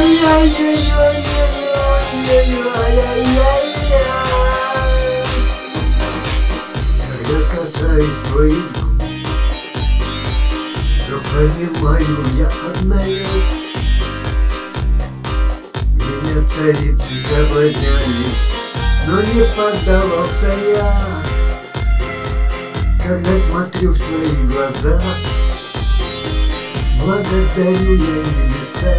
Когда касаюсь твоих губ, то понимаю я одное: меня царицы соблазняли, но не поддавался я. Когда смотрю в твои глаза, благодарю я небеса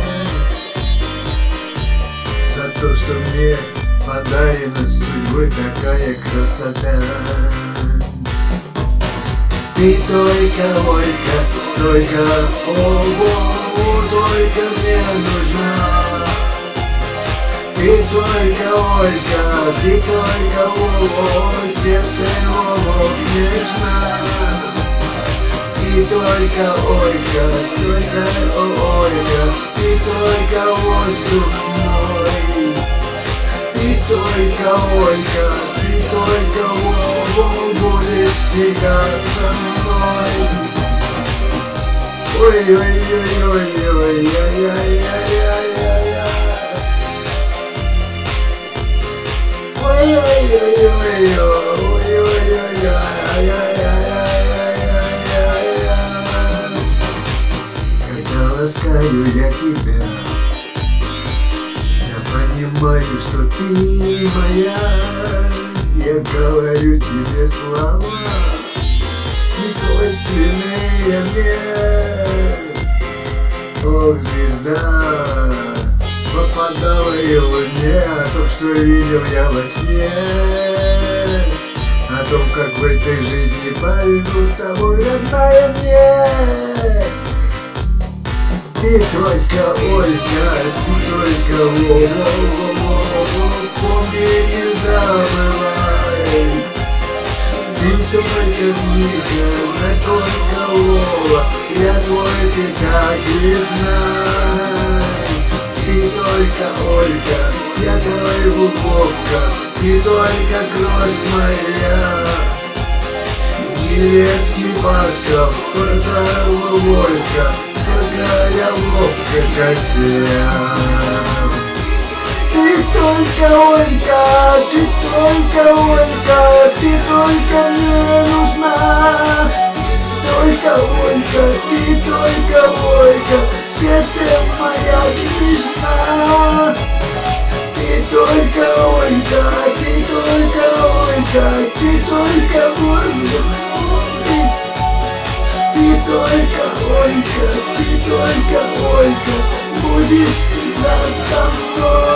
за то, что мне подарена судьбой такая красота. Ты только, только мне нужна. Ты только, ты только, сердце нежно. Ты только, ты только воздух мой. Ты только, ты только будешь всегда со мной. Когда ласкаю я тебя, я понимаю, что ты моя. Я говорю тебе слова, несвойственные мне. Ох, звезда попадала и луне о том, что видел я во сне, о том, как в этой жизни пойду с тобой, родная мне. Ты только, ты только, помни, не забывай. Ты только книга, насколько я твой, ты так и знай. Ты только, я твой Вовка, ты только кровь моя. Невестный Пасков, только Вовка, только я Вовка, как я. Ты только, ты только, ты только мне нужна. Только ты только, сердце моя княжна. Ты только, ты только воздух мой. Ты только, ты только, будешь всегда со мной.